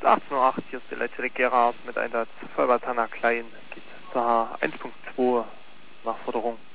18:08 Uhr, hier ist die Leitstelle Gera mit Einsatz Feuerwehr Tana Klein. Geht zur H1.2 Nachforderung.